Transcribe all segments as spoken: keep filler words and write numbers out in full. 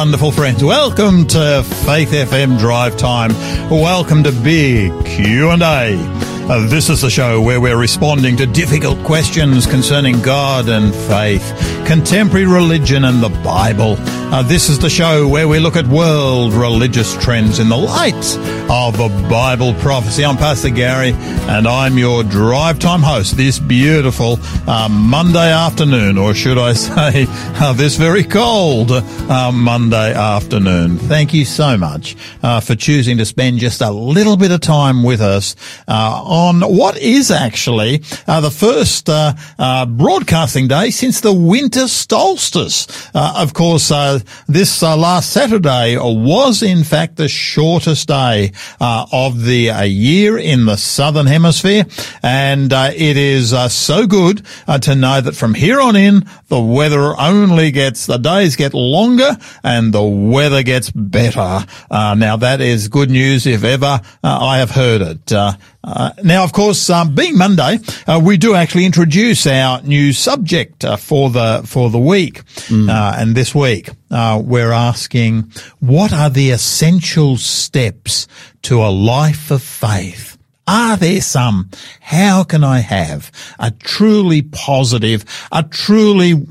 wonderful friends. Welcome to Faith F M Drive Time. Welcome to Big Q and A. Uh, this is the show where we're responding to difficult questions concerning God and faith, contemporary religion and the Bible. Uh, this is the show where we look at world religious trends in the light of a Bible prophecy. I'm Pastor Gary, and I'm your Drive Time host this beautiful uh, Monday afternoon, or should I say uh, this very cold uh, Monday afternoon. Thank you so much uh, for choosing to spend just a little bit of time with us uh, on what is actually uh, the first uh, uh, broadcasting day since the winter solstice. Uh, of course, uh, this uh, last Saturday was in fact the shortest day uh, of the uh, year in the southern hemisphere, and uh, it is uh, so good uh, to know that from here on in the weather only gets, the days get longer and the weather gets better. Uh, now that is good news if ever uh, I have heard it. Uh, Uh, now, of course, um, being Monday, uh, we do actually introduce our new subject uh, for the for the week. Mm. Uh, and this week, uh, we're asking, what are the essential steps to a life of faith? Are there some? How can I have a truly positive, a truly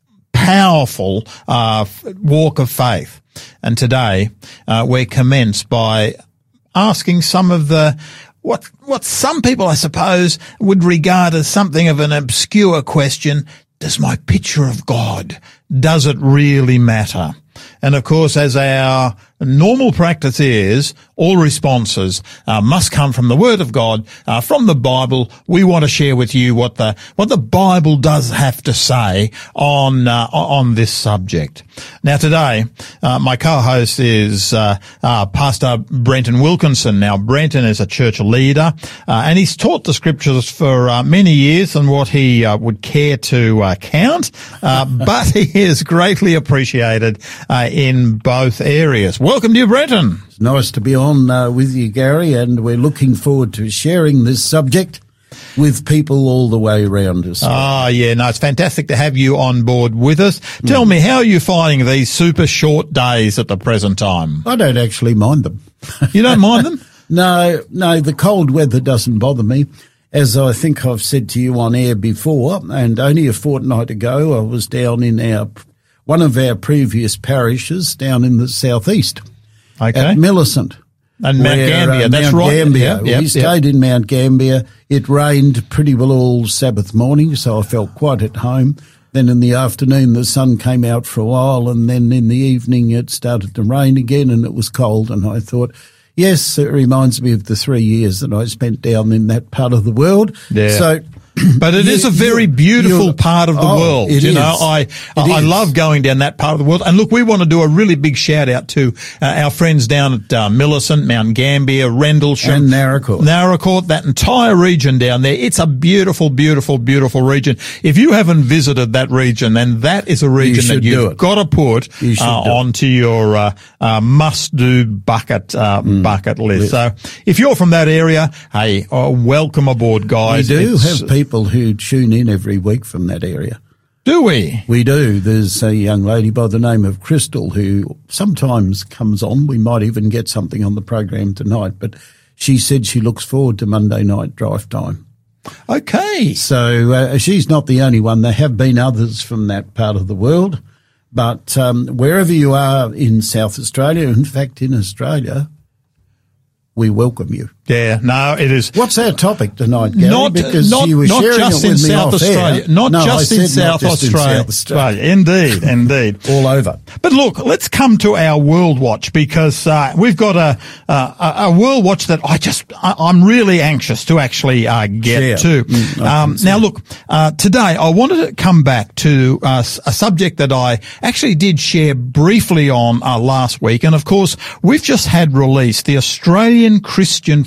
powerful uh, walk of faith? And today, uh, we commence by asking some of the What, what some people, I suppose, would regard as something of an obscure question. Does my picture of God, does it really matter? And of course, as our normal practice is, all responses uh, must come from the Word of God, uh, from the Bible. We want to share with you what the what the Bible does have to say on uh, on this subject. Now, today, uh, my co-host is uh, uh, Pastor Brenton Wilkinson. Now, Brenton is a church leader, uh, and he's taught the Scriptures for uh, many years than what he uh, would care to uh, count, uh, but he is greatly appreciated uh, in both areas. Welcome to you, Brenton. It's nice to be on uh, with you, Gary, and we're looking forward to sharing this subject with people all the way around us. Ah, yeah, no, it's fantastic to have you on board with us. Tell mm. me, how are you finding these super short days at the present time? I don't actually mind them. You don't mind them? No, no, the cold weather doesn't bother me. As I think I've said to you on air before, and only a fortnight ago I was down in our one of our previous parishes down in the southeast, okay, at Millicent. And Mount where, Gambier, uh, that's Mount right. Gambier. Yep, yep, we stayed yep. in Mount Gambier. It rained pretty well all Sabbath morning, so I felt quite at home. Then in the afternoon, the sun came out for a while, and then in the evening, it started to rain again, and it was cold. And I thought, yes, it reminds me of the three years that I spent down in that part of the world. Yeah. So. But it you, is a very beautiful part of the oh, world. You is. know, I I, I love going down that part of the world. And look, we want to do a really big shout out to uh, our friends down at uh, Millicent, Mount Gambier, Rendlesham, and Naracoorte. Naracoorte, that entire region down there. It's a beautiful, beautiful, beautiful region. If you haven't visited that region, then that is a region you that you've got to put uh, onto your uh, uh, must-do bucket uh, mm. bucket list. So if you're from that area, hey, uh, welcome aboard, guys. We do it's, have people who tune in every week from that area. Do we? We do. There's a young lady by the name of Crystal who sometimes comes on. We might even get something on the program tonight, but she said she looks forward to Monday night drive time. Okay. So uh, she's not the only one. There have been others from that part of the world, but um, wherever you are in South Australia, in fact in Australia, we welcome you. Yeah, no, it is. What's our topic tonight, Gary? Not, because not, you were not sharing just it in with me South off Australia. air. Not no, just, in South, not just Australia. in South Australia. Indeed, indeed. All over. But look, let's come to our World Watch, because uh, we've got a, a a World Watch that I just I, I'm really anxious to actually uh, get yeah. to. Mm, um, now, look, uh, today I wanted to come back to uh, a subject that I actually did share briefly on uh, last week, and of course we've just had released the Australian Christian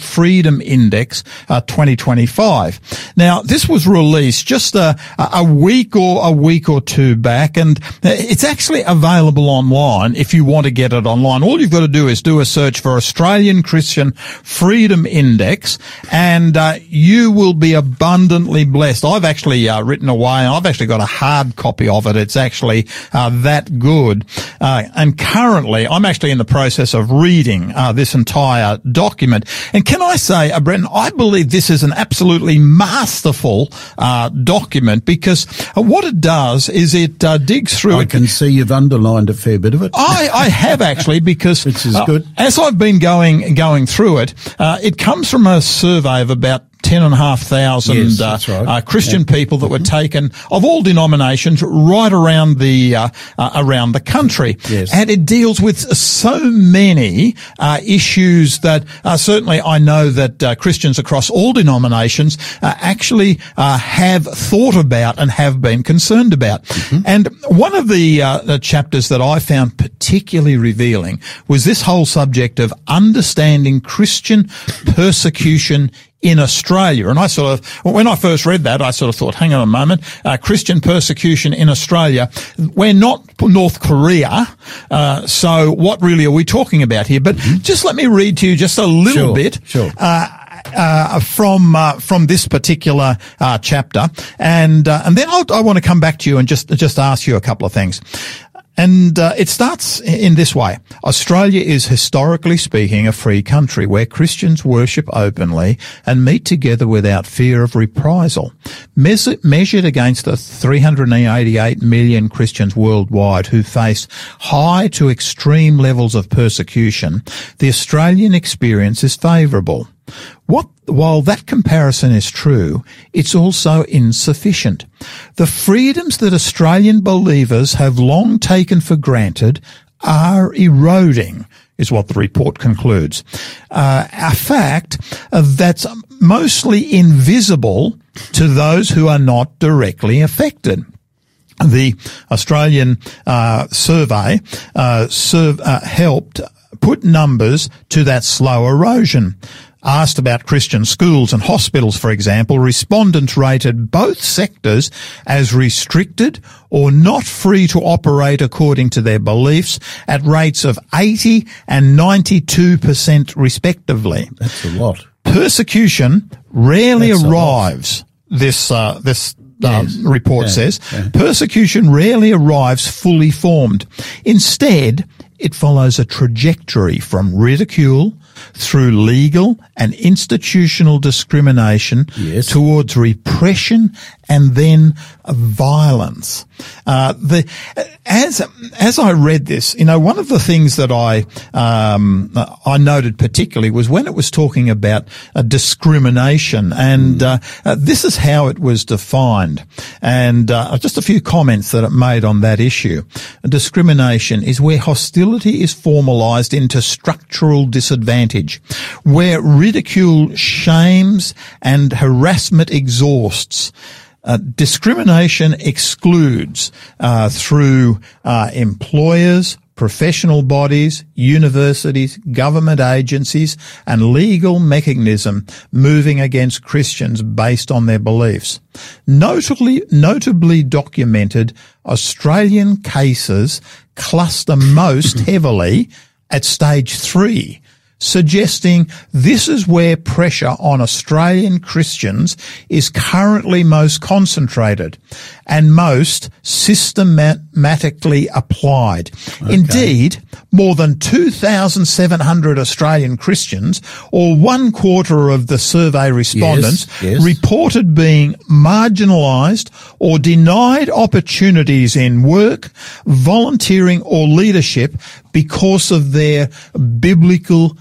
Freedom Index uh, twenty twenty-five. Now, this was released just a, a week or a week or two back, and it's actually available online if you want to get it online. All you've got to do is do a search for Australian Christian Freedom Index, and uh, you will be abundantly blessed. I've actually uh, written away, and I've actually got a hard copy of it. It's actually uh, that good. Uh, and currently, I'm actually in the process of reading uh, this entire document. And can I say, uh, Brenton, I believe this is an absolutely masterful uh, document, because uh, what it does is it uh, digs through. I it. can see you've underlined a fair bit of it. I, I have actually, because which is uh, good. As I've been going going through it, uh, it comes from a survey of about ten and a half thousand yes, uh, right. uh, Christian yeah. people that were taken of all denominations right around the uh, uh, around the country, yes. and it deals with so many uh, issues that uh, certainly I know that uh, Christians across all denominations uh, actually uh, have thought about and have been concerned about. Mm-hmm. And one of the, uh, the chapters that I found particularly revealing was this whole subject of understanding Christian persecution in Australia. And I sort of, when I first read that, I sort of thought, hang on a moment, uh, Christian persecution in Australia, we're not North Korea, uh, so what really are we talking about here? But mm-hmm. just let me read to you just a little sure, bit. Sure. Uh, Uh, from uh, from this particular uh, chapter, and uh, and then I'll, I want to come back to you and just just ask you a couple of things. And uh, it starts in this way. Australia is, historically speaking, a free country where Christians worship openly and meet together without fear of reprisal. Mes- measured against the three hundred eighty-eight million Christians worldwide who face high to extreme levels of persecution, the Australian experience is favourable. What, while that comparison is true, it's also insufficient. The freedoms that Australian believers have long taken for granted are eroding, is what the report concludes. Uh, a fact uh, that's mostly invisible to those who are not directly affected. The Australian uh, survey uh, serve, uh, helped put numbers to that slow erosion. Asked about Christian schools and hospitals, for example, respondents rated both sectors as restricted or not free to operate according to their beliefs at rates of eighty and ninety-two percent respectively. That's a lot. Persecution rarely That's arrives, this, uh, this Um, yes. report yeah. says. Yeah. Persecution rarely arrives fully formed. Instead, it follows a trajectory from ridicule through legal and institutional discrimination yes. towards repression and then violence. Uh, the, as, as I read this, you know, one of the things that I, um, I noted particularly was when it was talking about uh, discrimination, and, uh, uh, this is how it was defined. And, uh, just a few comments that it made on that issue. Discrimination is where hostility is formalized into structural disadvantage, where ridicule shames and harassment exhausts. Uh, discrimination excludes uh, through uh, employers, professional bodies, universities, government agencies, and legal mechanism moving against Christians based on their beliefs. Notably, notably documented Australian cases cluster most heavily at stage three, suggesting this is where pressure on Australian Christians is currently most concentrated and most systematically applied. Okay. Indeed, more than two thousand seven hundred Australian Christians, or one quarter of the survey respondents, yes, yes. reported being marginalised or denied opportunities in work, volunteering or leadership because of their biblical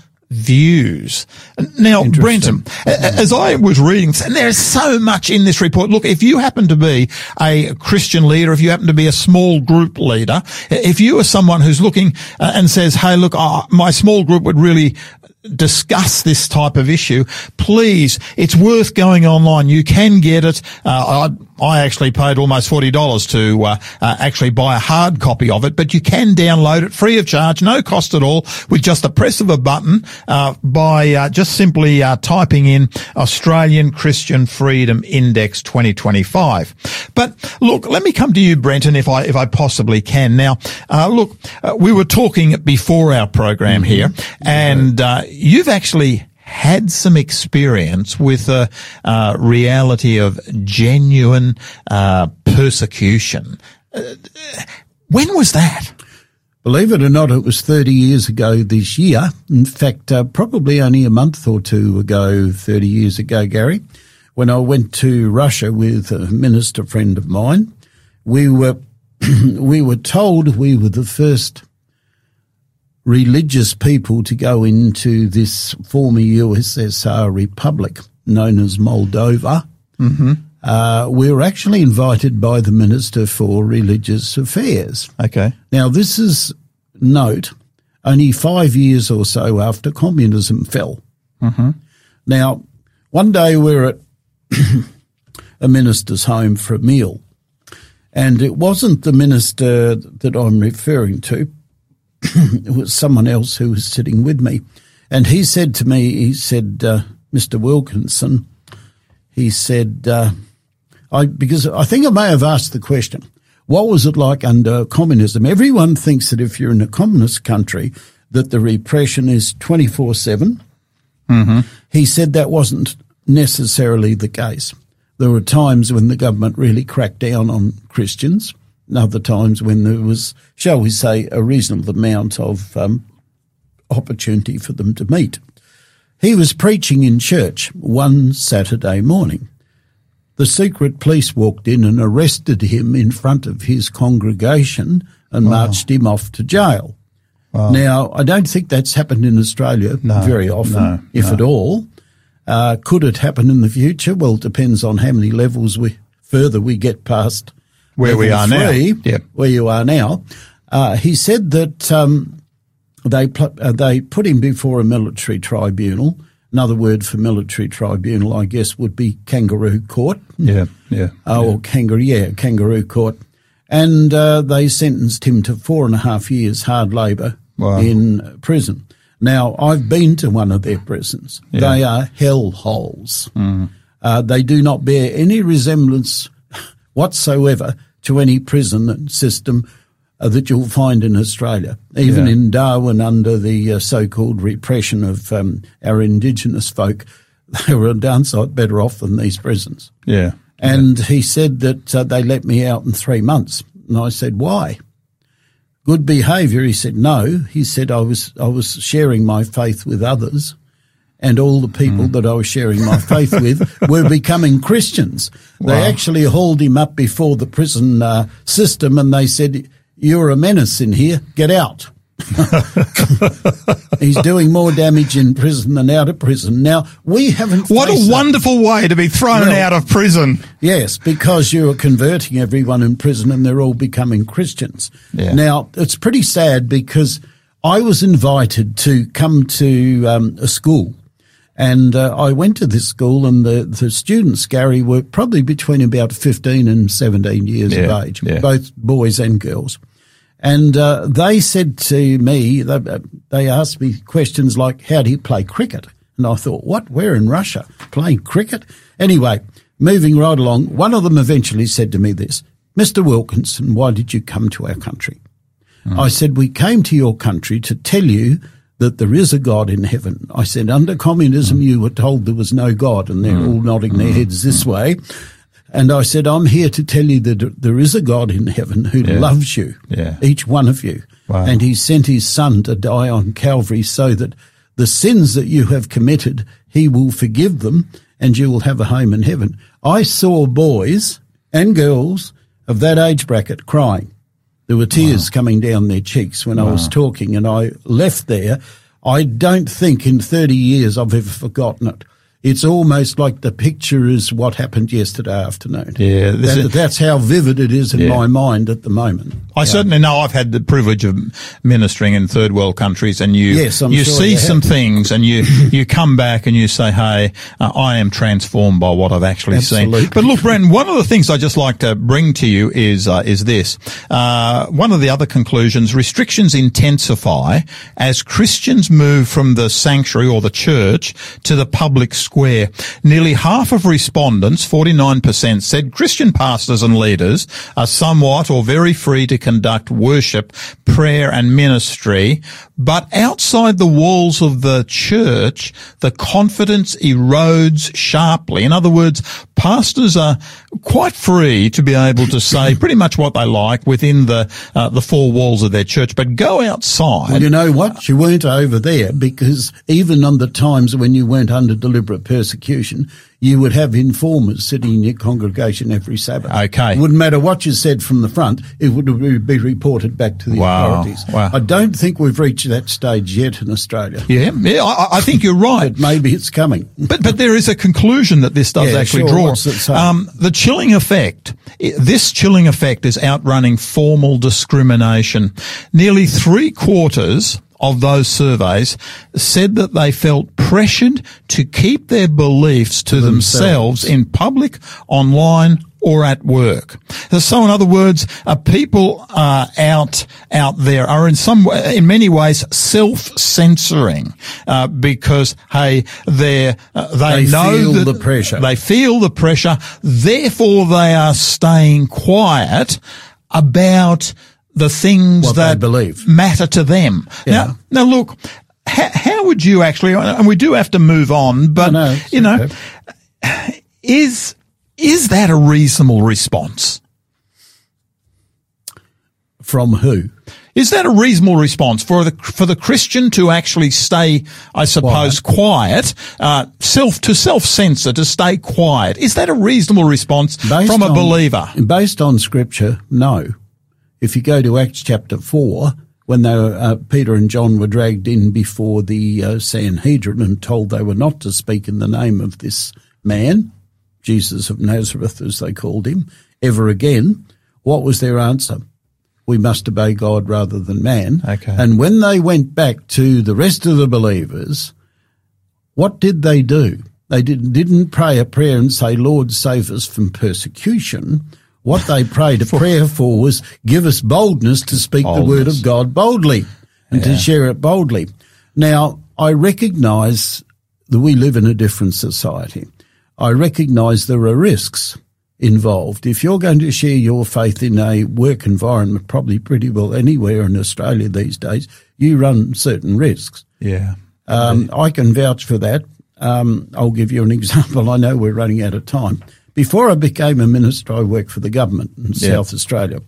views. Now, Brenton, as I was reading, and there's so much in this report. Look, if you happen to be a Christian leader, if you happen to be a small group leader, if you are someone who's looking uh, and says, hey, look, uh, my small group would really discuss this type of issue, please, it's worth going online. You can get it. Uh, I, I actually paid almost forty dollars to uh, uh, actually buy a hard copy of it, but you can download it free of charge, no cost at all, with just the press of a button uh, by uh, just simply uh, typing in Australian Christian Freedom Index twenty twenty-five. But look, let me come to you, Brenton, if I if I possibly can. Now, uh, look, uh, we were talking before our program mm-hmm. here, and uh, you've actually had some experience with the uh, reality of genuine uh, persecution. Uh, when was that? Believe it or not, it was thirty years ago this year. In fact, uh, probably only a month or two ago, thirty years ago, Gary, when I went to Russia with a minister friend of mine. We were we were told we were the first religious people to go into this former U S S R republic known as Moldova. Mm-hmm. Uh, we were actually invited by the Minister for Religious Affairs. Okay. Now, this is, note, only five years or so after communism fell. Mm-hmm. Now, one day we were at a minister's home for a meal, and it wasn't the minister that I'm referring to. It was someone else who was sitting with me. And he said to me, he said, uh, Mister Wilkinson, he said, uh, I, because I think I may have asked the question, what was it like under communism? Everyone thinks that if you're in a communist country, that the repression is twenty-four seven. Mm-hmm. He said that wasn't necessarily the case. There were times when the government really cracked down on Christians, and other times when there was, shall we say, a reasonable amount of um, opportunity for them to meet. He was preaching in church one Saturday morning. The secret police walked in and arrested him in front of his congregation and wow. marched him off to jail. Wow. Now, I don't think that's happened in Australia no, very often, no, if no. at all. Uh, could it happen in the future? Well, it depends on how many levels we further we get past where we are three, now. Yep. Where you are now. Uh, he said that um, they pl- uh, they put him before a military tribunal. Another word for military tribunal, I guess, would be kangaroo court. Yeah, yeah. Oh, yeah. or kangaroo, yeah, kangaroo court. And uh, they sentenced him to four and a half years hard labour wow. in prison. Now, I've been to one of their prisons. Yeah. They are hell holes. Mm. Uh, they do not bear any resemblance whatsoever to any prison system uh, that you'll find in Australia. Even yeah. in Darwin, under the uh, so-called repression of um, our Indigenous folk, they were a darn sight better off than these prisons. Yeah. And yeah. he said that uh, they let me out in three months. And I said, why? Good behaviour. He said, no. He said, I was I was sharing my faith with others, and all the people mm. that I was sharing my faith with were becoming Christians. Wow. They actually hauled him up before the prison uh, system, and they said, you're a menace in here, get out. He's doing more damage in prison than out of prison. Now, we haven't... What a wonderful way to be thrown well, out of prison. Yes, because you are converting everyone in prison and they're all becoming Christians. Yeah. Now, it's pretty sad because I was invited to come to um, a school, and uh, I went to this school, and the, the students, Gary, were probably between about fifteen and seventeen years yeah, of age, yeah. both boys and girls. And uh, they said to me, they, they asked me questions like, how do you play cricket? And I thought, what? We're in Russia playing cricket? Anyway, moving right along, one of them eventually said to me this, Mister Wilkinson, why did you come to our country? Mm. I said, we came to your country to tell you that there is a God in heaven. I said, under communism, mm. you were told there was no God, and they're mm. all nodding mm. their heads this mm. way. And I said, I'm here to tell you that there is a God in heaven who yeah. loves you, yeah. each one of you. Wow. And he sent his son to die on Calvary so that the sins that you have committed, he will forgive them and you will have a home in heaven. I saw boys and girls of that age bracket crying. There were tears wow. coming down their cheeks when wow. I was talking, and I left there. I don't think in thirty years I've ever forgotten it. It's almost like the picture is what happened yesterday afternoon. Yeah, this that, is, that's how vivid it is in yeah. my mind at the moment. I yeah. certainly know. I've had the privilege of ministering in third world countries, and you yes, I'm you sure see you some have. things, and you you come back and you say, "Hey, uh, I am transformed by what I've actually Absolutely. seen." But look, Brent, one of the things I just like to bring to you is uh, is this. Uh, one of the other conclusions: restrictions intensify as Christians move from the sanctuary or the church to the public square. Nearly half of respondents, forty-nine percent, said Christian pastors and leaders are somewhat or very free to conduct worship, prayer and ministry, but outside the walls of the church, the confidence erodes sharply. In other words, pastors are quite free to be able to say pretty much what they like within the uh, the four walls of their church, but go outside. Well, you know what? You weren't over there, because even on the times when you weren't under deliberate persecution, you would have informers sitting in your congregation every Sabbath. Okay. It wouldn't matter what you said from the front, it would be reported back to the wow. authorities. Wow. I don't think we've reached that stage yet in Australia. Yeah, yeah, I, I think you're right. But maybe it's coming. But but there is a conclusion that this does yeah, actually sure. draw. What's it say? Um, the chilling effect. This chilling effect is outrunning formal discrimination. Nearly three quarters of those surveys said that they felt pressured to keep their beliefs to, to themselves. themselves in public, online, or at work. So in other words, uh, people uh, out out there are in some in many ways self-censoring uh, because hey, they uh, they, they know feel that the pressure. They feel the pressure. Therefore, they are staying quiet about the things what that they believe matter to them. Yeah. Now, now look, how, how would you actually? And we do have to move on, but no, no, you know, okay. is. Is that a reasonable response? From who? Is that a reasonable response for the for the Christian to actually stay, I suppose, quiet, quiet uh, self to self censor, to stay quiet? Is that a reasonable response based from a on, believer? Based on Scripture, no. If you go to Acts chapter four, when they were, uh, Peter and John were dragged in before the uh, Sanhedrin and told they were not to speak in the name of this man, Jesus of Nazareth, as they called him, ever again, what was their answer? We must obey God rather than man. Okay. And when they went back to the rest of the believers, what did they do? They didn't, didn't pray a prayer and say, Lord, save us from persecution. What they prayed a prayer for was, give us boldness to speak boldness. the word of God boldly and yeah. to share it boldly. Now, I recognise that we live in a different society. I recognise there are risks involved. If you're going to share your faith in a work environment, probably pretty well anywhere in Australia these days, you run certain risks. Yeah. Um, I can vouch for that. Um, I'll give you an example. I know we're running out of time. Before I became a minister, I worked for the government in yeah. South Australia.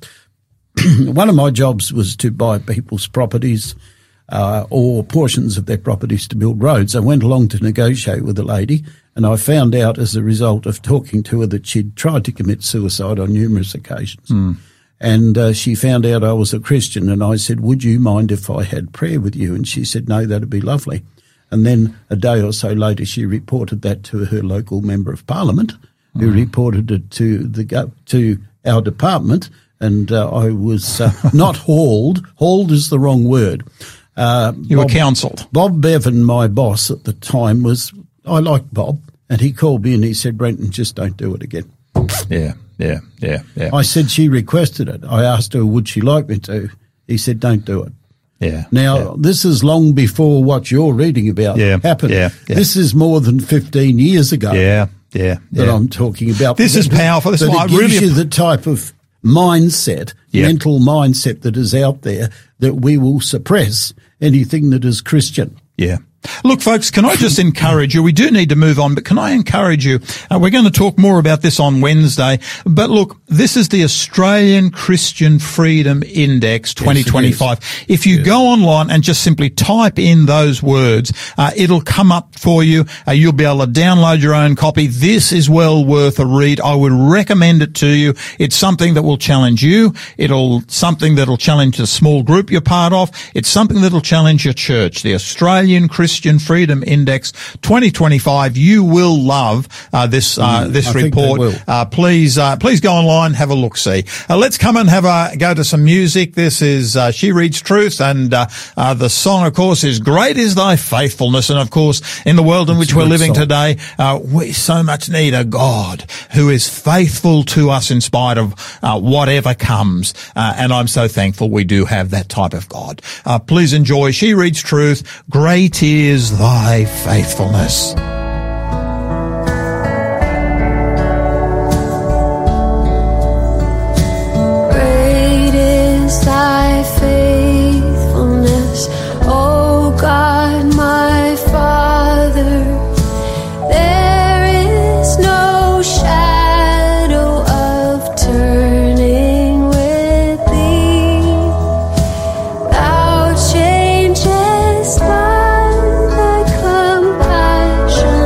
One of my jobs was to buy people's properties uh, or portions of their properties to build roads. I went along to negotiate with a lady, and I found out as a result of talking to her that she'd tried to commit suicide on numerous occasions. Mm. And uh, she found out I was a Christian, and I said, would you mind if I had prayer with you? And she said, no, that'd be lovely. And then a day or so later, she reported that to her local member of parliament, mm. who reported it to the to our department, and uh, I was uh, not hauled. Hauled is the wrong word. Uh, you Bob, were counselled. Bob Bevan, my boss at the time, was, I liked Bob, and he called me and he said, Brenton, just don't do it again. Yeah, yeah, yeah, yeah. I said she requested it. I asked her, would she like me to? He said, don't do it. Yeah. Now, yeah. this is long before what you're reading about yeah, happened. Yeah, yeah. This is more than fifteen years ago. Yeah, yeah. That yeah. I'm talking about. This is powerful. This is why it I gives really you the type of mindset, yeah. mental mindset that is out there that we will suppress anything that is Christian. Yeah. Look, folks, can I just encourage you? We do need to move on, but can I encourage you? Uh, we're going to talk more about this on Wednesday. But look, this is the Australian Christian Freedom Index twenty twenty-five. Yes, if you yes. go online and just simply type in those words, uh, it'll come up for you. Uh, you'll be able to download your own copy. This is well worth a read. I would recommend it to you. It's something that will challenge you. It'll something that'll challenge the small group you're part of. It's something that'll challenge your church. The Australian Christian Christian Freedom Index twenty twenty-five. You will love uh, this uh, Mm, this I think report. they will. Uh, please uh, please go online, have a look see. Uh, let's come and have a go to some music. This is uh, She Reads Truth, and uh, uh, the song, of course, is "Great Is Thy Faithfulness." And of course, in the world in which a we're good living song. today, uh, we so much need a God who is faithful to us in spite of uh, whatever comes. Uh, and I'm so thankful we do have that type of God. Uh, please enjoy She Reads Truth. Great is thy faithfulness. Great is thy faithfulness, O God, my Father. There is no shadow of turning with thee. Thou changest not, thy compassion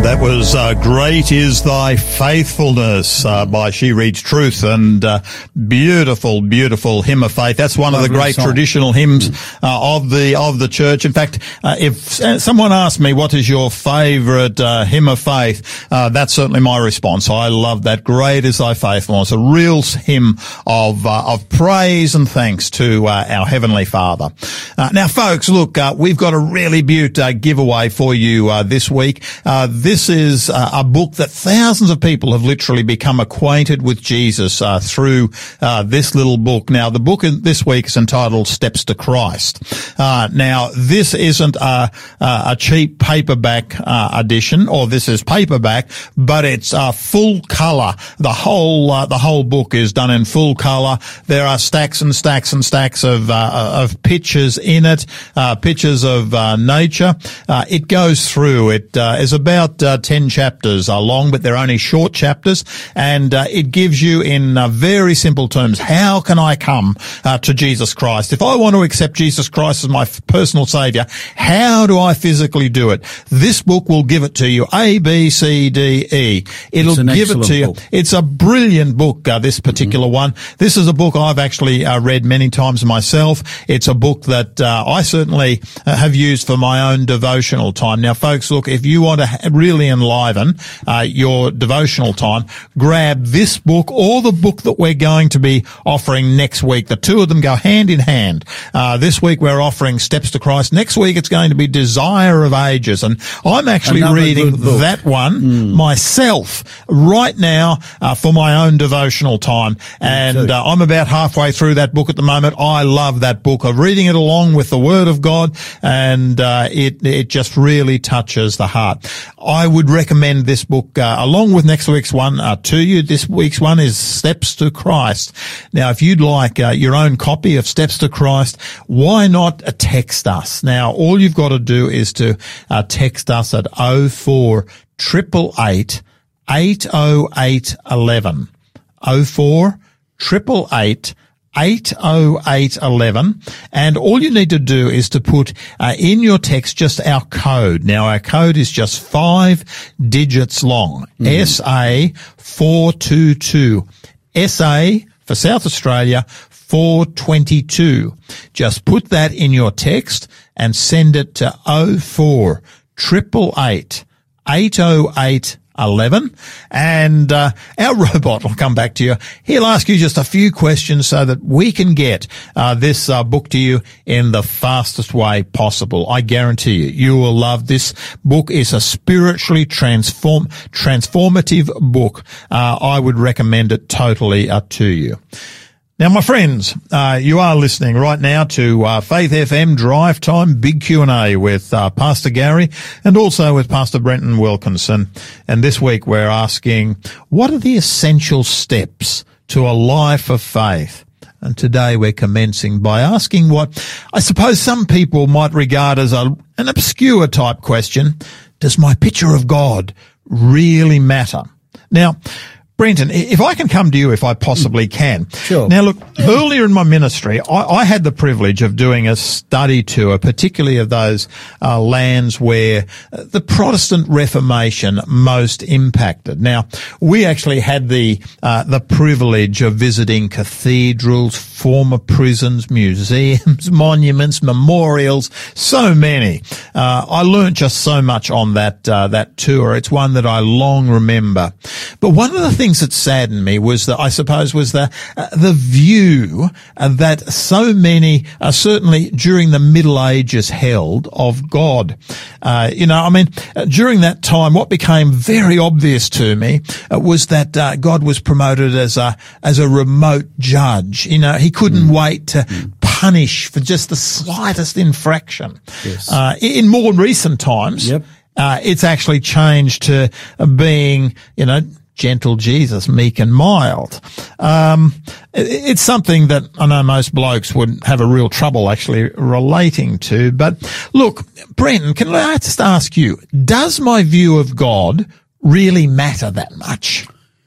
That was uh, Great Is Thy Faithfulness uh, by She Reads Truth, and uh, beautiful, beautiful hymn of faith. That's one Lovely of the great song. traditional hymns uh, of the of the church. In fact, uh, if someone asked me what is your favourite uh, hymn of faith, uh, that's certainly my response. I love that. Great is Thy Faithfulness, a real hymn of uh, of praise and thanks to uh, our Heavenly Father. Uh, now, folks, look, uh, we've got a really beaut uh, giveaway for you uh, this week. Uh, This is uh, a book that thousands of people have literally become acquainted with Jesus uh, through uh, this little book. Now, the book in, this week is entitled Steps to Christ. Uh, now, this isn't a, a cheap paperback uh, edition, or this is paperback, but it's uh, full colour. The whole uh, the whole book is done in full colour. There are stacks and stacks and stacks of uh, of pictures in it, uh, pictures of uh, nature. Uh, it goes through. It uh, is about Uh, ten chapters are long, but they're only short chapters, and uh, it gives you in uh, very simple terms, how can I come uh, to Jesus Christ? If I want to accept Jesus Christ as my f- personal saviour, how do I physically do it? This book will give it to you, A, B, C, D, E. It'll give it to you. Book. It's a brilliant book, uh, this particular mm-hmm. one. This is a book I've actually uh, read many times myself. It's a book that uh, I certainly uh, have used for my own devotional time. Now, folks, look, if you want to ha- really enliven uh, your devotional time, grab this book or the book that we're going to be offering next week. The two of them go hand in hand. Uh, this week we're offering Steps to Christ. Next week it's going to be Desire of Ages, and I'm actually Another reading that one mm. myself right now uh, for my own devotional time, and uh, I'm about halfway through that book at the moment. I love that book. I'm reading it along with the Word of God, and uh, it it just really touches the heart. I would recommend this book uh, along with next week's one uh, to you. This week's one is Steps to Christ. Now, if you'd like uh, your own copy of Steps to Christ, why not uh, text us? Now, all you've got to do is to uh, text us at oh four eight eight eight, eight oh eight, eleven. oh four eight eight eight, eight oh eight, eleven, and all you need to do is to put uh, in your text just our code. Now, our code is just five digits long, mm. S A four two two. S A for South Australia, four twenty-two. Just put that in your text and send it to oh four eight eight eight, eight oh eight, eleven, and uh, our robot will come back to you. He'll ask you just a few questions so that we can get uh, this uh, book to you in the fastest way possible. I guarantee you, you will love this book. It's a spiritually transform transformative book. Uh, I would recommend it totally uh, to you. Now, my friends, uh, you are listening right now to uh, Faith F M Drive Time Big Q and A with uh, Pastor Gary and also with Pastor Brenton Wilkinson. And this week we're asking, what are the essential steps to a life of faith? And today we're commencing by asking what I suppose some people might regard as a, an obscure type question. Does my picture of God really matter? Now, Brenton, if I can come to you, if I possibly can. Sure. Now, look, earlier in my ministry, I, I had the privilege of doing a study tour, particularly of those uh, lands where the Protestant Reformation most impacted. Now, we actually had the uh, the privilege of visiting cathedrals, former prisons, museums, monuments, memorials, so many. Uh, I learned just so much on that uh, that tour. It's one that I long remember. But one of the things that saddened me was that, I suppose, was the uh, the view uh, that so many, uh, certainly during the Middle Ages, held of God. Uh, you know, I mean, uh, during that time, what became very obvious to me uh, was that uh, God was promoted as a as a remote judge. You know, he couldn't mm. wait to mm. punish for just the slightest infraction. Yes. Uh, in more recent times, yep. uh, it's actually changed to being, you know, gentle Jesus, meek and mild. Um, it's something that I know most blokes would have a real trouble actually relating to. But look, Brenton, can I just ask you, does my view of God really matter that much?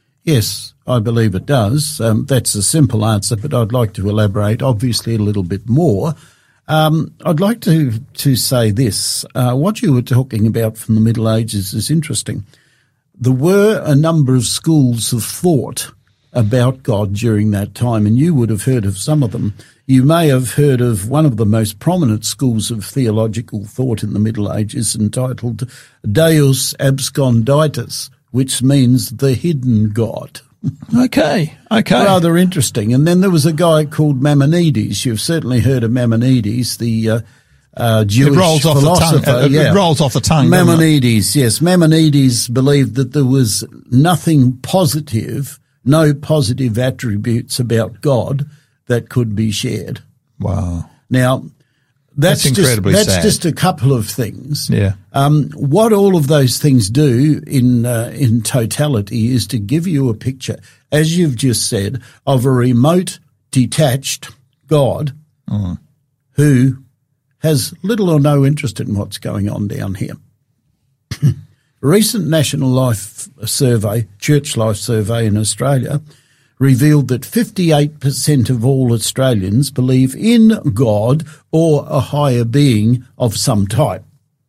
Yes, I believe it does. Um, that's a simple answer, but I'd like to elaborate obviously a little bit more. Um, I'd like to, to say this. Uh, what you were talking about from the Middle Ages is interesting. There were a number of schools of thought about God during that time, and you would have heard of some of them. You may have heard of one of the most prominent schools of theological thought in the Middle Ages entitled Deus Absconditus, which means the hidden God. Okay, okay. Rather interesting. And then there was a guy called Maimonides. You've certainly heard of Maimonides, the uh, uh, Jewish it rolls off philosopher. The tongue. It, yeah. it rolls off the tongue. Maimonides, yes. Maimonides believed that there was nothing positive, no positive attributes about God that could be shared. Wow. Now, that's, that's incredibly just, that's sad. just a couple of things. Yeah. Um, what all of those things do in uh, in totality is to give you a picture, as you've just said, of a remote, detached God mm. who has little or no interest in what's going on down here. A recent National Life Survey, Church Life Survey in Australia, revealed that fifty-eight percent of all Australians believe in God or a higher being of some type.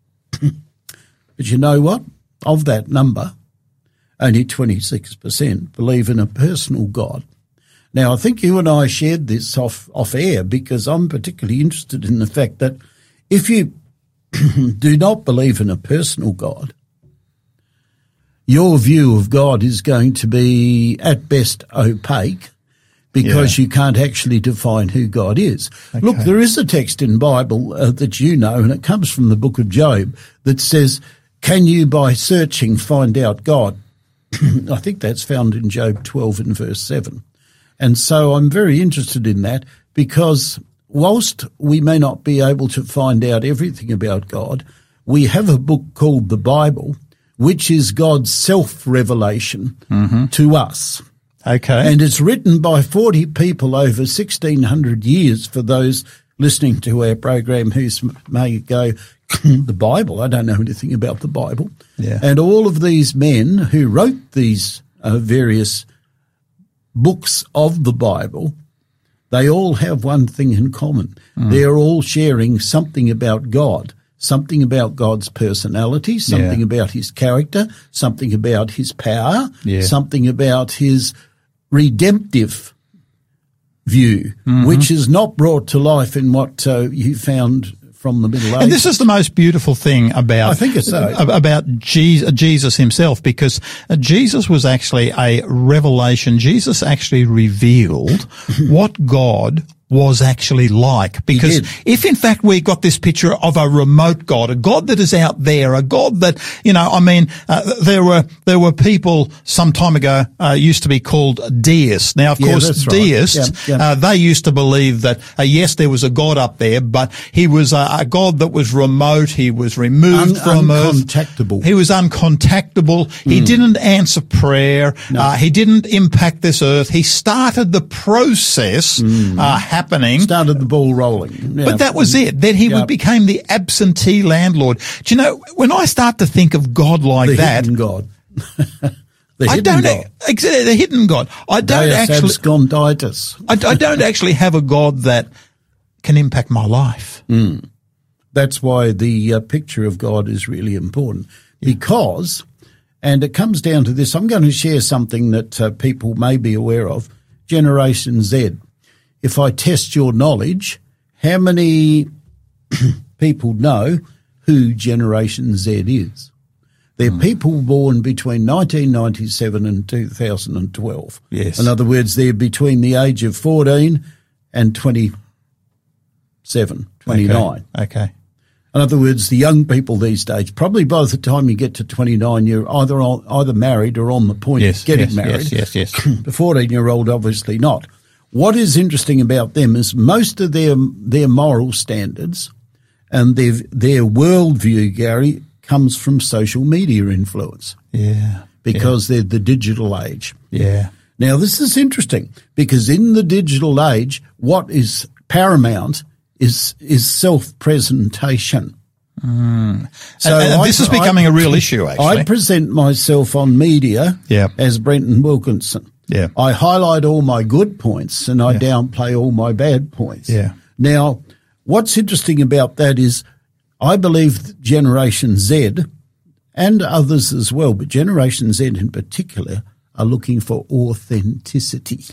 But you know what? Of that number, only twenty-six percent believe in a personal God. Now, I think you and I shared this off, off air because I'm particularly interested in the fact that if you do not believe in a personal God, your view of God is going to be at best opaque because yeah. you can't actually define who God is. Okay. Look, there is a text in Bible uh, that you know, and it comes from the book of Job, that says, can you by searching find out God? I think that's found in Job twelve and verse seven. And so I'm very interested in that because whilst we may not be able to find out everything about God, we have a book called the Bible, which is God's self-revelation mm-hmm. to us. Okay. And it's written by forty people over sixteen hundred years for those listening to our program who may go, the Bible, I don't know anything about the Bible. Yeah. And all of these men who wrote these uh, various books of the Bible, they all have one thing in common. Mm. They're all sharing something about God. Something about God's personality, something yeah. about his character, something about his power, yeah. something about his redemptive view, mm-hmm. which is not brought to life in what uh, you found from the Middle Ages. And this is the most beautiful thing about I think it's so. about Jesus himself, because Jesus was actually a revelation. Jesus actually revealed what God was actually like, because if in fact we got this picture of a remote God, a God that is out there, a God that, you know, I mean, uh, there were there were people some time ago uh, used to be called deists. Now, of yeah, course, deists, yeah, yeah. Uh, they used to believe that uh, yes, there was a God up there, but he was a, a God that was remote. He was removed Un- from earth. Uncontactable. He was uncontactable. Mm. He didn't answer prayer. No. Uh, he didn't impact this earth. He started the process mm. uh, happening. Started the ball rolling. Yeah. But that was it. Then he yeah. became the absentee landlord. Do you know, when I start to think of God like the that. Hidden God. the I hidden don't, God. Exactly, the hidden God. I don't Deus actually. Absconditus. I, I don't actually have a God that can impact my life. Mm. That's why the uh, picture of God is really important. Yeah. Because, and it comes down to this, I'm going to share something that uh, people may be aware of, Generation Z. If I test your knowledge, how many people know who Generation Z is? They're mm. people born between nineteen ninety-seven and two thousand twelve. Yes. In other words, they're between the age of fourteen and twenty-seven, twenty-nine. Okay. okay. In other words, the young people these days, probably by the time you get to twenty-nine, you're either on, either married or on the point yes, of getting yes, married. Yes, yes, yes. The fourteen-year-old, obviously not. What is interesting about them is most of their their moral standards and their their worldview, Gary, comes from social media influence. Yeah. Because yeah. they're the digital age. Yeah. Now, this is interesting because in the digital age, what is paramount is is self-presentation. Mm. So and, and I, this is becoming I, a real issue, actually. I present myself on media yeah. as Brenton Wilkinson. Yeah. I highlight all my good points and I yeah. downplay all my bad points. Yeah. Now, what's interesting about that is I believe that Generation Z and others as well, but Generation Z in particular, are looking for authenticity.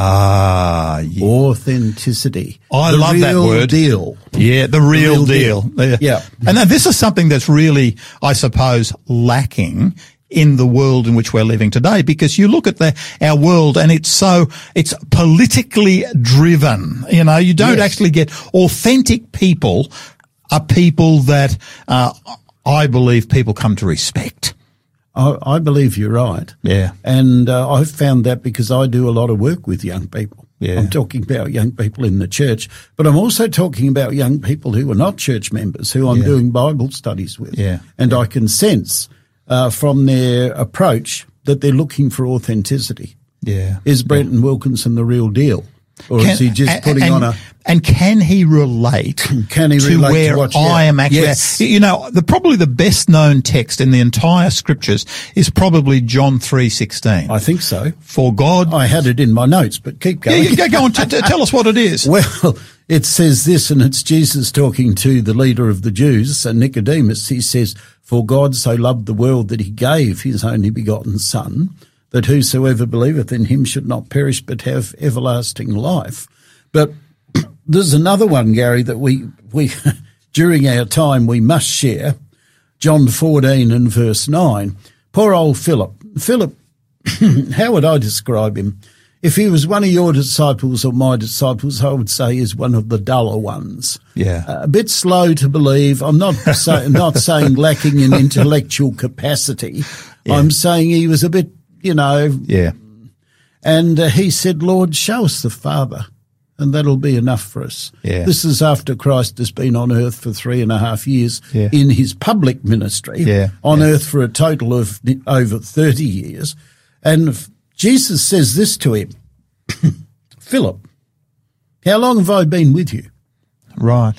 Ah, yeah. Authenticity. I the love that real word. Deal. Yeah, the real, real deal. deal. Yeah. And now this is something that's really, I suppose, lacking in the world in which we're living today, because you look at the, our world and it's so, it's politically driven. You know, you don't Yes. actually get authentic people are people that, uh, I believe people come to respect. I, I believe you're right. Yeah. And uh, I've found that because I do a lot of work with young people. Yeah. I'm talking about young people in the church, but I'm also talking about young people who are not church members, who I'm Yeah. doing Bible studies with. Yeah. And I can sense uh, from their approach that they're looking for authenticity. Yeah. Is Brenton Wilkinson the real deal? Or Can- is he just and- putting and, on a... and can he relate Can he to relate to where what- I yeah. am actually Yes. at? You know, the probably the best known text in the entire scriptures is probably John three sixteen. I think so. For God, I had it in my notes, but keep yeah, going. yeah, go, go on, t- t- tell us what it is. Well, it says this, and it's Jesus talking to the leader of the Jews, and Nicodemus. He says, "For God so loved the world that he gave his only begotten Son, that whosoever believeth in him should not perish but have everlasting life." But there's another one, Gary, that we, we during our time we must share. John fourteen and verse nine. Poor old Philip. Philip, how would I describe him? If he was one of your disciples or my disciples, I would say he's one of the duller ones. Yeah. Uh, a bit slow to believe. I'm not say, not saying lacking in intellectual capacity. Yeah. I'm saying he was a bit, you know. Yeah. And uh, he said, "Lord, show us the Father, and that'll be enough for us." Yeah. This is after Christ has been on earth for three and a half years Yeah. in his public ministry, Yeah. on Yeah. earth for a total of over thirty years. And f- Jesus says this to him, "Philip, how long have I been with you? Right.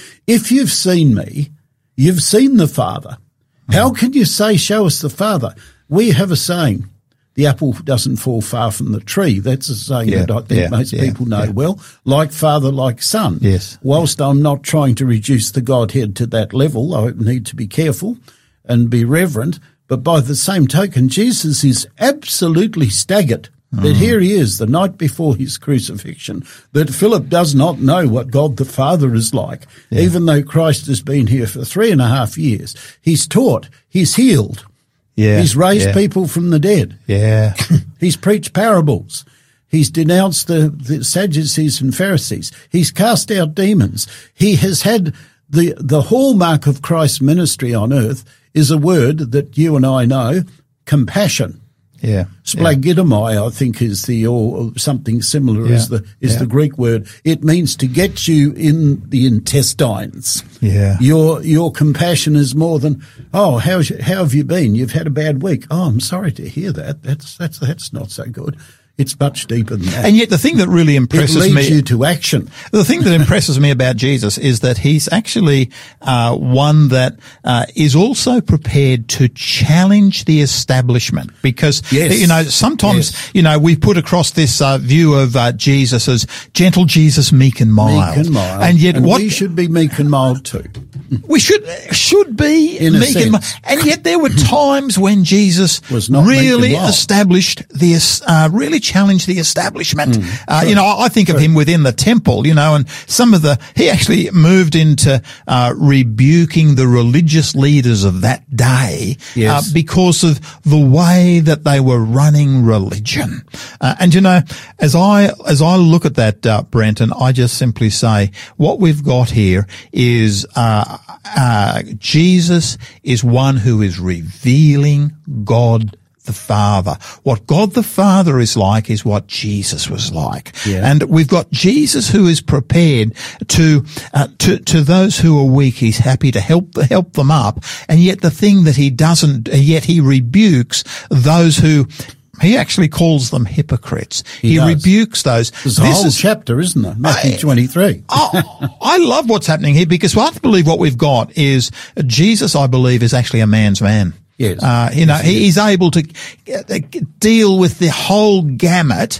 If you've seen me, you've seen the Father. How can you say, show us the Father?" We have a saying, the apple doesn't fall far from the tree. That's a saying Yeah, that I think yeah, most yeah, people know yeah. well. Like father, like son. Yes. Whilst I'm not trying to reduce the Godhead to that level, I need to be careful and be reverent. But by the same token, Jesus is absolutely staggered that here he is the night before his crucifixion, that Philip does not know what God the Father is like, Yeah. even though Christ has been here for three and a half years. He's taught, he's healed, Yeah. he's raised yeah. people from the dead, Yeah. he's preached parables, he's denounced the, the Sadducees and Pharisees, he's cast out demons. He has had the, the hallmark of Christ's ministry on earth is a word that you and I know, compassion. Yeah. Splagidomai, I think, is the, or something similar Yeah. is the, is Yeah. the Greek word. It means to get you in the intestines. Yeah. Your, your compassion is more than, "Oh, how's, how have you been? You've had a bad week." "Oh, I'm sorry to hear that. That's, that's, that's not so good." It's much deeper than that. And yet the thing that really it impresses leads me, you to action. the thing that impresses me about Jesus is that he's actually uh, one that uh, is also prepared to challenge the establishment, because Yes. you know sometimes Yes. you know we put across this uh, view of uh, Jesus as gentle Jesus, meek and mild, Meek and mild. and yet what we should be meek and mild too. we should should be In a meek and mild. sense. And yet there were times when Jesus Was not meek and really mild. established the es- uh, really challenged the establishment. Mm. uh, you know, I I think of him within the temple. You know, and some of the he actually moved into uh, rebuking the religious leaders of that day Yes. uh, because of the way that they were running religion. Uh, and you know, as I as I look at that, uh, Brenton, I just simply say what we've got here is uh, uh, Jesus is one who is revealing God the Father. What God the Father is like is what Jesus was like. Yeah. And we've got Jesus who is prepared to, uh, to, to those who are weak. He's happy to help, help them up. And yet the thing that he doesn't, yet he rebukes those who, he actually calls them hypocrites. He, He does. rebukes those. There's a This whole is- chapter, isn't there? Matthew twenty-three. oh, I love what's happening here, because I believe what we've got is Jesus, I believe, is actually a man's man. Yes. Uh, you know, Yes, he he, he's able to uh, deal with the whole gamut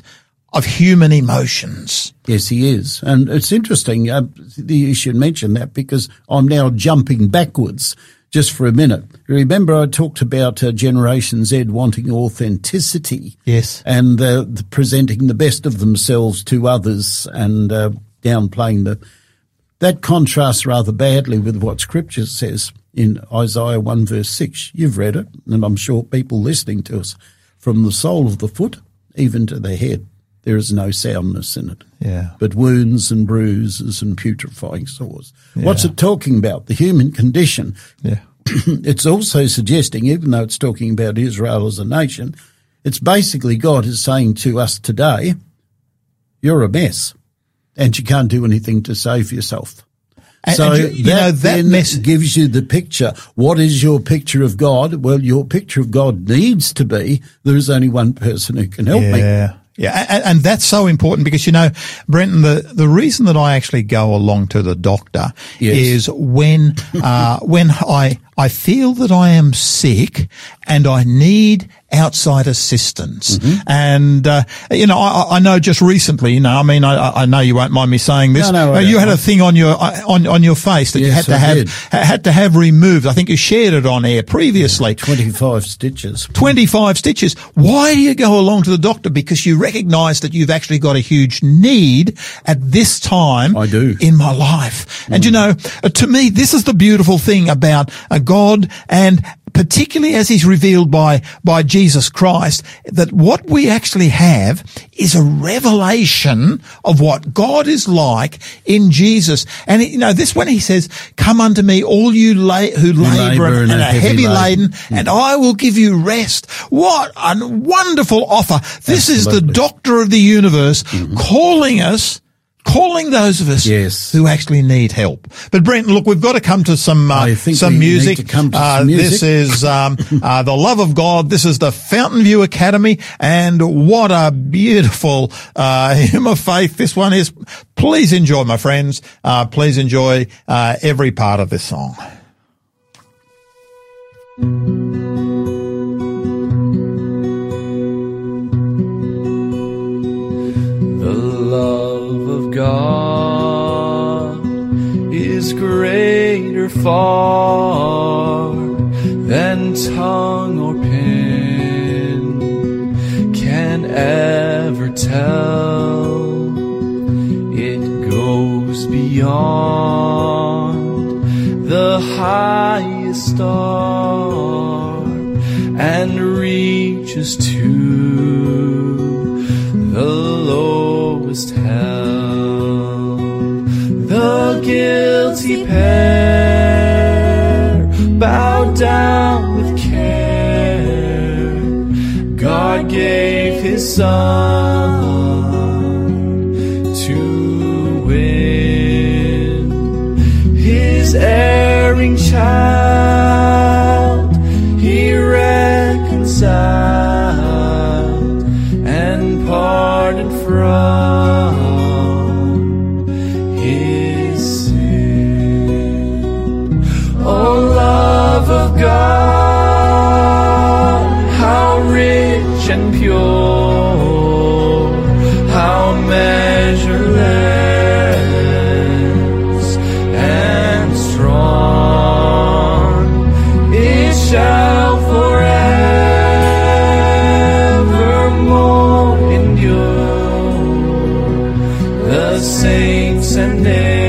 of human emotions. Yes, he is. And it's interesting uh, you should mention that, because I'm now jumping backwards just for a minute. Remember I talked about uh, Generation Z wanting authenticity. Yes. And uh, the, presenting the best of themselves to others and uh, downplaying the... That contrasts rather badly with what Scripture says in Isaiah one verse six. You've read it, and I'm sure people listening to us, from the sole of the foot even to the head, there is no soundness in it. Yeah. But wounds and bruises and putrefying sores. Yeah. What's it talking about? The human condition. Yeah. It's also suggesting, even though it's talking about Israel as a nation, it's basically God is saying to us today, you're a mess and you can't do anything to save yourself. And, so and you, you that, know, that then mess- gives you the picture. What is your picture of God? Well, your picture of God needs to be there is only one person who can help yeah. me. Yeah. Yeah, and, and that's so important because, you know, Brenton, the, the reason that I actually go along to the doctor Yes. is when, uh, when I, I feel that I am sick and I need outside assistance. Mm-hmm. And, uh, you know, I, I know just recently, you know, I mean, I, I know you won't mind me saying this. No, no, I you don't. had a thing on your, on, on your face that you Yes, had to I have, did. had to have removed. I think you shared it on air previously. twenty-five stitches. twenty-five stitches. Why do you go along to the doctor? Because you recognise that you've actually got a huge need at this time I do. in my life. Mm. And you know, uh, to me, this is the beautiful thing about a God, and particularly as he's revealed by, by Jesus Christ, that what we actually have is a revelation of what God is like in Jesus. And, you know, this when he says, come unto me, all you la- who labour and, and, and are heavy laden, laden and I will give you rest. What a wonderful offer. This Absolutely. is the doctor of the universe mm-hmm. calling us Calling those of us yes. who actually need help. But Brenton, look, we've got to come to some uh, some music. Need to come to uh, some music. This is um, uh, the Love of God. This is the Fountain View Academy, and what a beautiful uh, hymn of faith this one is. Please enjoy, my friends. Uh, please enjoy uh, every part of this song. God is greater far than tongue or pen can ever tell. It goes beyond the highest star and reaches to the lowest hell. The guilty pair bowed down with care. God gave his son to win his erring child. He reconciled and pardoned from of God, how rich and pure, how measureless and strong, it shall forevermore endure. The saints and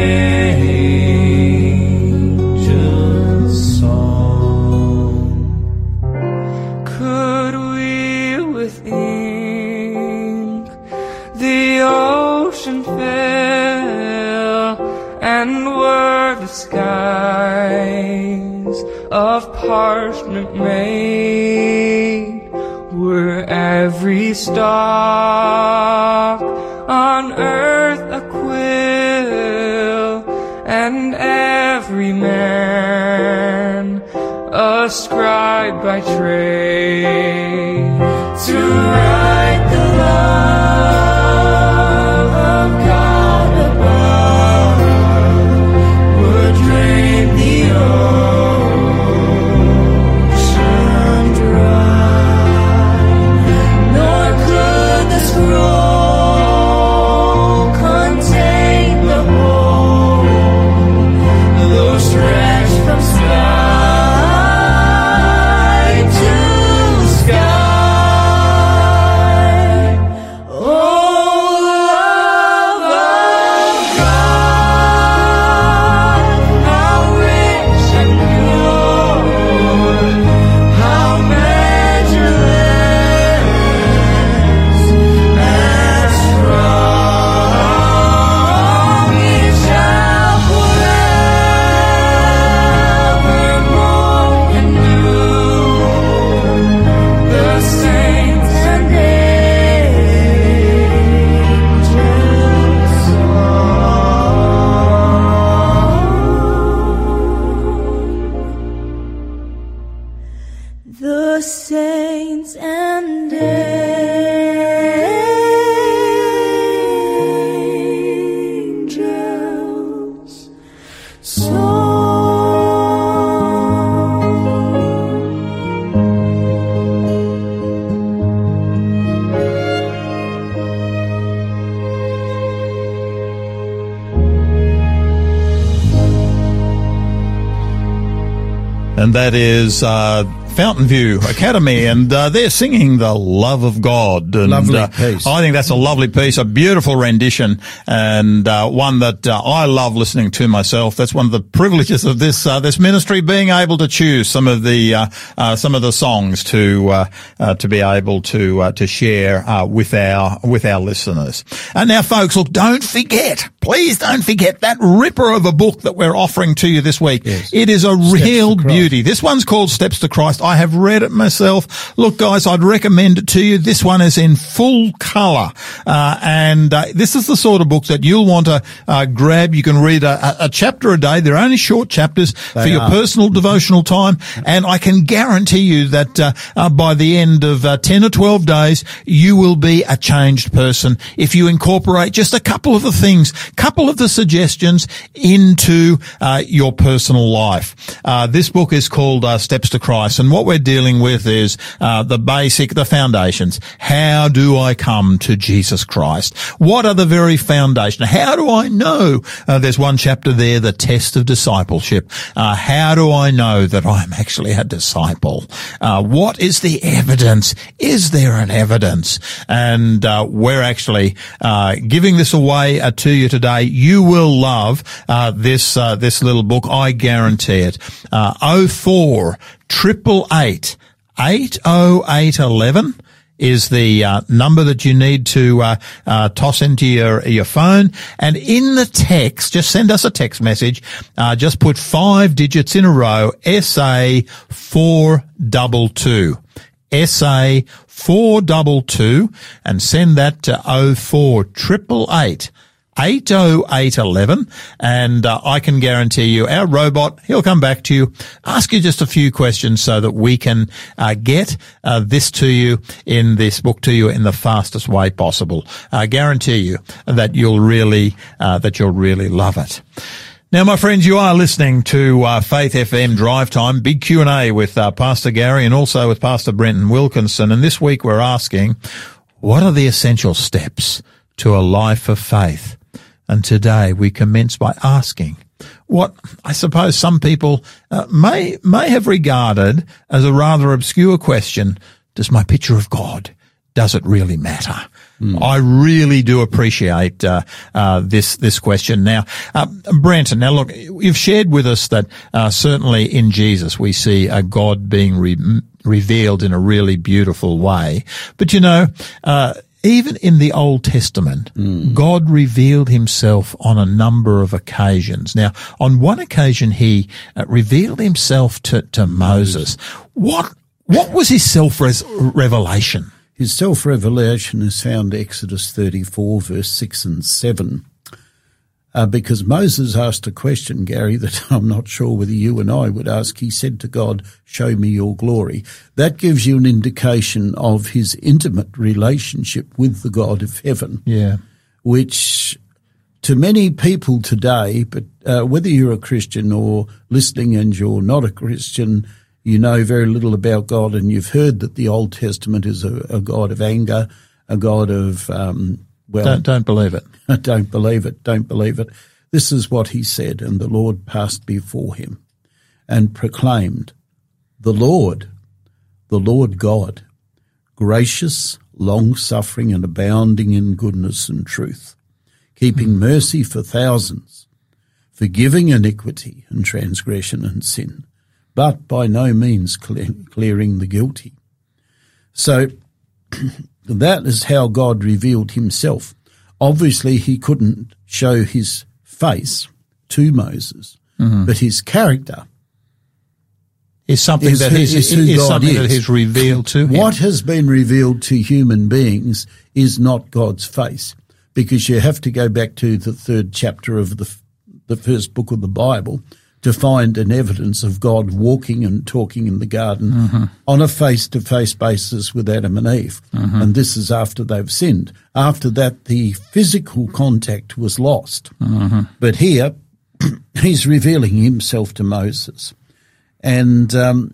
skies of parchment made, were every stalk on earth a quill, and every man a scribe by trade, to write the love of God above would drain the ocean dry, nor could the scroll saints and angels. So and that is uh, Fountain View Academy, and uh, they're singing The Love of God. And, Lovely uh, piece. I think that's a lovely piece, a beautiful rendition, and uh, one that uh, I love listening to myself. That's one of the privileges of this uh, this ministry, being able to choose some of the uh, uh, some of the songs to uh, uh, to be able to uh, to share uh, with our with our listeners. And now, folks, look, don't forget, please don't forget that ripper of a book that we're offering to you this week. Yes. It is a Steps real to Christ. beauty. This one's called Steps to Christ. I have read it myself. Look, guys, I'd recommend it to you. This one is in full colour, uh, and uh, this is the sort of book that you'll want to uh, grab. You can read a, a chapter a day. They're only short chapters They for your are. personal devotional time, and I can guarantee you that uh, uh, by the end of uh, ten or twelve days, you will be a changed person if you incorporate just a couple of the things, couple of the suggestions into uh, your personal life. Uh, this book is called uh, Steps to Christ, and what we're dealing with is uh, the basic, the foundations. How do I come to Jesus Christ? What are the very foundations? How do I know? Uh, there's one chapter there, the test of discipleship. Uh, how do I know that I'm actually a disciple? Uh, what is the evidence? Is there an evidence? And uh, we're actually uh, giving this away uh, to you today. You will love uh, this uh, this little book. I guarantee it. Uh, oh four triple eight eight oh eight eleven is the uh, number that you need to uh, uh, toss into your your phone, and in the text, just send us a text message. Uh, just put five digits in a row. S A four double two. S A four double two, and send that to oh four triple eight. eight oh eight eleven, and uh, I can guarantee you our robot, he'll come back to you, ask you just a few questions so that we can uh, get uh, this to you in this book to you in the fastest way possible. I guarantee you that you'll really uh, that you'll really love it. Now, my friends, you are listening to uh, Faith F M Drive Time, big Q and A with uh, Pastor Gary and also with Pastor Brenton Wilkinson. And this week we're asking, what are the essential steps to a life of faith? And today we commence by asking what I suppose some people uh, may may have regarded as a rather obscure question: does my picture of God, does it really matter? Mm. I really do appreciate uh, uh, this this question. Now, uh, Brenton, now look, you've shared with us that uh, certainly in Jesus we see a God being re- revealed in a really beautiful way. But you know, uh, even in the Old Testament, mm. God revealed himself on a number of occasions. Now, on one occasion, he uh, revealed himself to, to Moses. What what was his self-revelation? His self-revelation is found in Exodus thirty-four, verse six and seven. Uh, because Moses asked a question, Gary, that I'm not sure whether you and I would ask. He said to God, show me your glory. That gives you an indication of his intimate relationship with the God of heaven. Yeah. Which to many people today, but uh, whether you're a Christian or listening and you're not a Christian, you know very little about God, and you've heard that the Old Testament is a, a God of anger, a God of, um, well... Don't, don't believe it. Don't believe it. Don't believe it. This is what he said, and the Lord passed before him and proclaimed, the Lord, the Lord God, gracious, long-suffering and abounding in goodness and truth, keeping mercy for thousands, forgiving iniquity and transgression and sin, but by no means clear, clearing the guilty. So that is how God revealed himself. Obviously, he couldn't show his face to Moses, mm-hmm. but his character is something is that who, he's, is who is God something is. that he's revealed to him. What has been revealed to human beings is not God's face, because you have to go back to the third chapter of the the first book of the Bible to find an evidence of God walking and talking in the garden mm-hmm. on a face-to-face basis with Adam and Eve. Mm-hmm. And this is after they've sinned. After that, the physical contact was lost. Mm-hmm. But here, he's revealing himself to Moses. And um,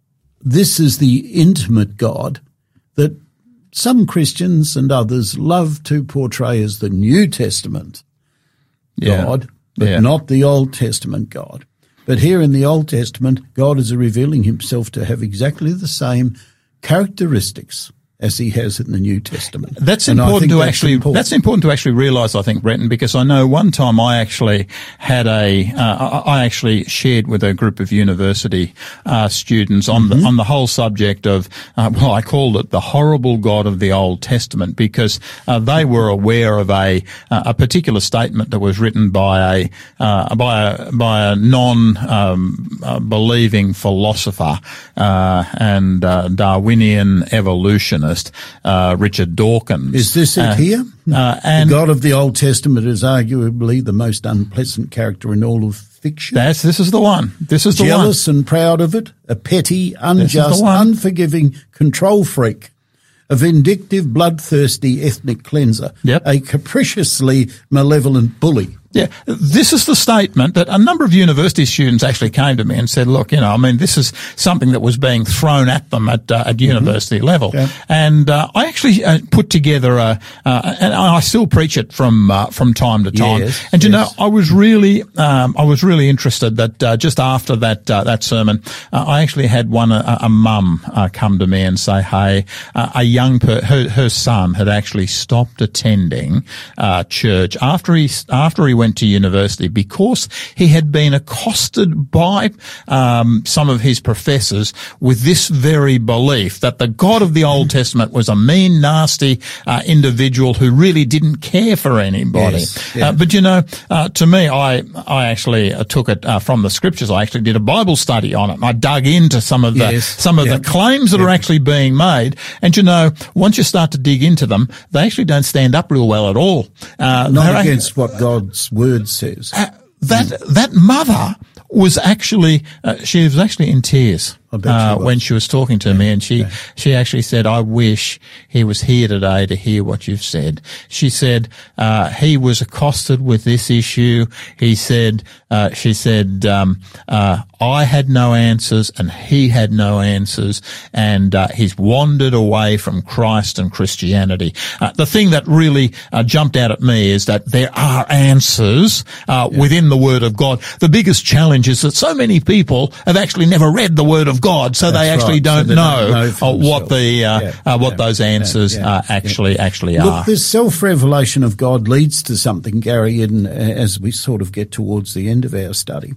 this is the intimate God that some Christians and others love to portray as the New Testament Yeah. God, but Yeah. not the Old Testament God. But here in the Old Testament, God is revealing himself to have exactly the same characteristics as he has in the New Testament. That's And I important think to that's actually. important. That's important to actually realise, I think, Brenton, because I know one time I actually had a. Uh, I actually shared with a group of university uh, students on Mm-hmm. the on the whole subject of. Uh, well, I called it the horrible God of the Old Testament because uh, they were aware of a uh, a particular statement that was written by a uh, by a by a non um, uh, believing philosopher uh, and uh, Darwinian evolutionist. Uh, Richard Dawkins. Is this it Uh, here? Uh, and the God of the Old Testament is arguably the most unpleasant character in all of fiction. that's, this is the one. This is the Jealous and proud of it, a petty, is the unjust, one. unforgiving control freak, a vindictive, bloodthirsty ethnic cleanser, Yep. a capriciously malevolent bully. Yeah, this is the statement that a number of university students actually came to me and said, look, you know, I mean, this is something that was being thrown at them at, uh, at university level. Yeah. And, uh, I actually uh, put together a, uh, and I still preach it from, uh, from time to time. Yes, and you yes. know, I was really, um, I was really interested that, uh, just after that, uh, that sermon, uh, I actually had one, a, a mum, uh, come to me and say, hey, uh, a young per, her, her son had actually stopped attending, uh, church after he, after he went to university because he had been accosted by um, some of his professors with this very belief that the God of the Old Testament was a mean, nasty uh, individual who really didn't care for anybody. Yes, yeah. uh, but you know, uh, to me, I I actually uh, took it uh, from the scriptures. I actually did a Bible study on it. And I dug into some of the Yes, some of yeah. the claims that are actually being made. And you know, once you start to dig into them, they actually don't stand up real well at all. Uh, Not they're act- against what God's word says. uh, that that mother was actually uh, she was actually in tears I bet she uh, was. when she was talking to me, and she she actually said, "I wish he was here today to hear what you've said." She said uh, he was accosted with this issue. He said uh, she said um, uh, I had no answers and he had no answers, and uh, he's wandered away from Christ and Christianity. Uh, the thing that really uh, jumped out at me is that there are answers uh, within the Word of God. The biggest challenge is that so many people have actually never read the Word of God, so they That's actually right. So don't they know, don't know for uh, what themselves. the uh, Yeah, uh, what yeah, those answers yeah, yeah, uh, actually yeah. actually Look, are. this self-revelation of God leads to something, Gary, in, as we sort of get towards the end of our study.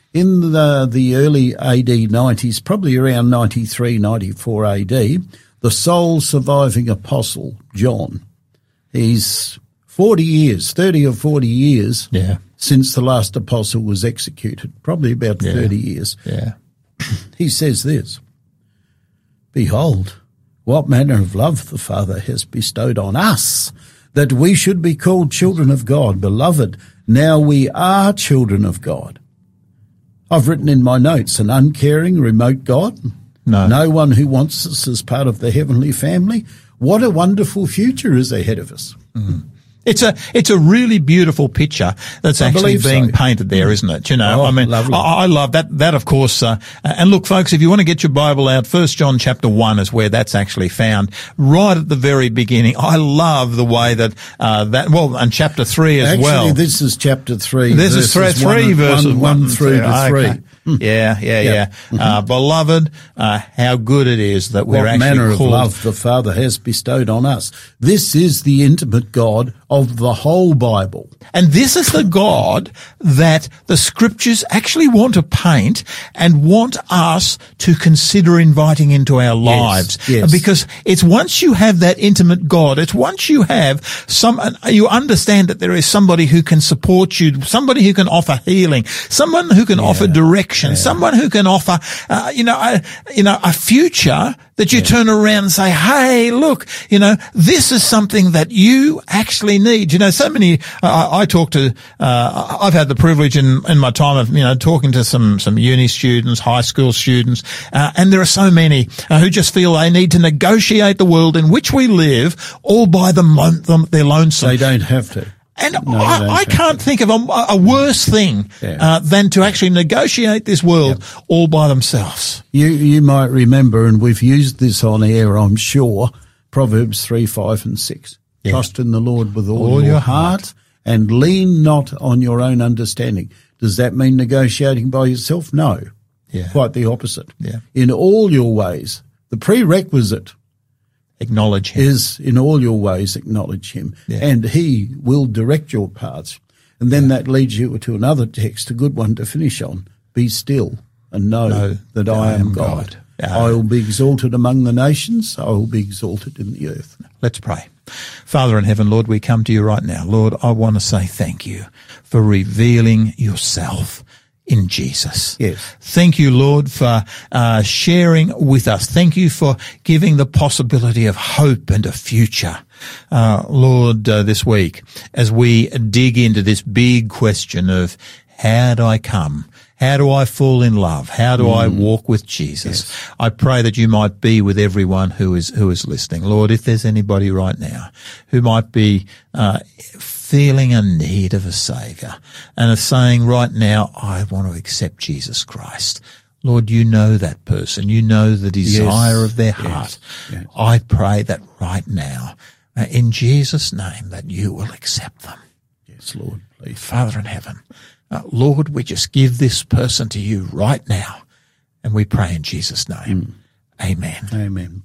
In the, the early A D nineties, probably around ninety-three, ninety-four A D, the sole surviving apostle, John, he's forty years, thirty or forty years Yeah, since the last apostle was executed, probably about Yeah. thirty years. yeah, He says this, "Behold, what manner of love the Father has bestowed on us, that we should be called children of God. Beloved, now we are children of God." I've written in my notes, an uncaring, remote God, no, no one who wants us as part of the heavenly family. What a wonderful future is ahead of us. It's a it's a really beautiful picture that's I actually believe being so. painted there, isn't it? You know, Oh, I mean, lovely. I, I love that. That of course. Uh, and look, folks, if you want to get your Bible out, First John chapter one is where that's actually found, right at the very beginning. I love the way that uh, that well, and chapter three as Actually, well. this is chapter three. This is three, verses three one, verses one, one through to three. Okay. Yeah, yeah, yeah. Yeah. Uh, beloved, uh, how good it is that we're What actually manner of called. love the Father has bestowed on us. This is the intimate God of the whole Bible. And this is the God that the scriptures actually want to paint and want us to consider inviting into our lives. yes. Because it's once you have that intimate God, it's once you have some, you understand that there is somebody who can support you, somebody who can offer healing, someone who can offer direction, someone who can offer, uh, you know, a, you know, a future that you yeah. turn around and say, hey, look, you know, this is something that you actually need. You know, so many, uh, I talk to, uh, I've had the privilege in, in my time of, you know, talking to some, some uni students, high school students, uh, and there are so many uh, who just feel they need to negotiate the world in which we live all by them, them their lonesome. They don't have to. And no, I, I can't think of a, a worse thing yeah. uh, than to actually negotiate this world yep. all by themselves. You you might remember, and we've used this on air, I'm sure, Proverbs three, five and six. Yeah. Trust in the Lord with all, all your, your heart, heart and lean not on your own understanding. Does that mean negotiating by yourself? No. Yeah. Quite the opposite. Yeah. In all your ways, the prerequisite acknowledge him. Is in all your ways acknowledge him, yeah. and he will direct your paths. And then yeah. that leads you to another text, a good one to finish on. Be still and know, know that I am God. God. Yeah. I will be exalted among the nations. I will be exalted in the earth. Let's pray. Father in heaven, Lord, we come to you right now. Lord, I want to say thank you for revealing yourself in Jesus. Yes. Thank you, Lord, for uh, sharing with us. Thank you for giving the possibility of hope and a future. Uh, Lord, uh, this week, as we dig into this big question of how do I come? How do I fall in love? How do mm. I walk with Jesus? Yes. I pray that you might be with everyone who is who is listening. Lord, if there's anybody right now who might be uh feeling a need of a Saviour and is saying right now, I want to accept Jesus Christ. Lord, you know that person. You know the desire yes. of their heart. Yes. Yes. I pray that right now, uh, in Jesus' name, that you will accept them. Yes, Lord, please. Father in heaven, uh, Lord, we just give this person to you right now, and we pray in Jesus' name. Mm. Amen. Amen.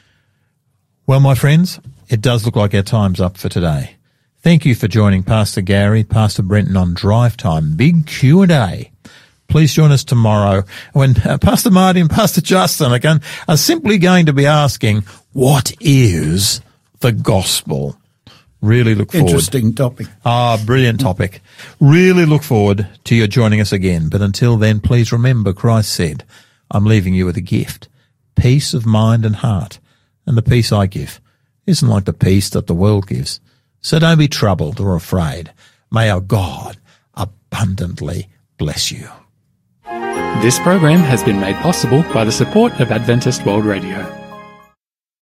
Well, my friends, it does look like our time's up for today. Thank you for joining Pastor Gary, Pastor Brenton on Drive Time, Big Q and A. Please join us tomorrow when uh, Pastor Marty and Pastor Justin are, going, are simply going to be asking, what is the gospel? Really look forward. Interesting topic. Ah, brilliant topic. Really look forward to your joining us again. But until then, please remember Christ said, I'm leaving you with a gift, peace of mind and heart. And the peace I give isn't like the peace that the world gives. So don't be troubled or afraid. May our God abundantly bless you. This program has been made possible by the support of Adventist World Radio.